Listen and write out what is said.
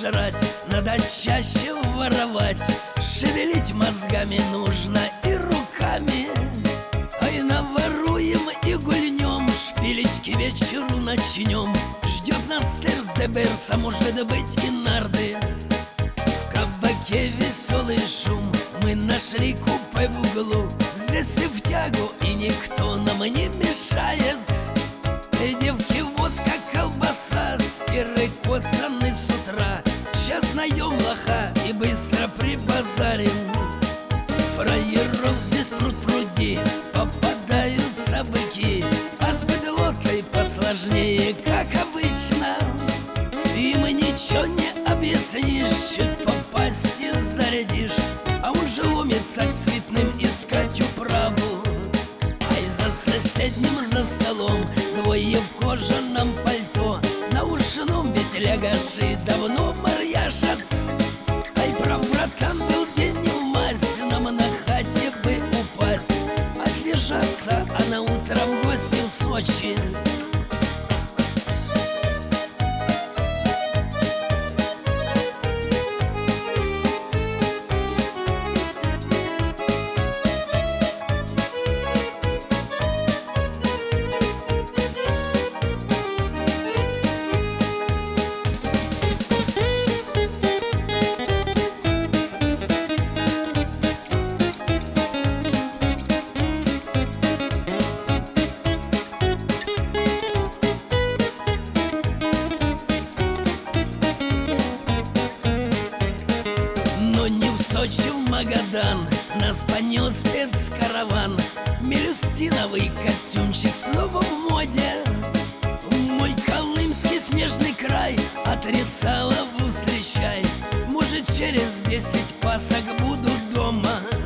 жрать, надо чаще воровать. Шевелить мозгами нужно и руками. Ай, наворуем и гульнем, шпилить к вечеру начнем. Ждет нас терс де берса, может быть и нарды. В кабаке веселый шум, мы нашли купе в углу. Здесь и в тягу, и никто нам не мешает. Эй, девки, водка, колбаса, стиры коцаны с утра. Сейчас наем лоха и быстро прибазарим. Фраеров здесь пруд-пруди, попадаются быки, а с быдлотой посложнее, как обычно. Им ничего не объяснишь, чуть попасть и зарядишь, а он же ломится к цветным искать управу. Ай, за соседним за столом двое в кожаном пальто, на ушном ведь лягаши давно марьяшат. Ай, прав, братан, был день не в масть, нам на хате бы упасть, отлежаться, а на утро в гости в Сочи. Сочи, в Магадан нас понес спецкараван. Мелюстиновый костюмчик снова в моде. Мой колымский снежный край отрицалову встречай. Может, через 10 пасок буду дома.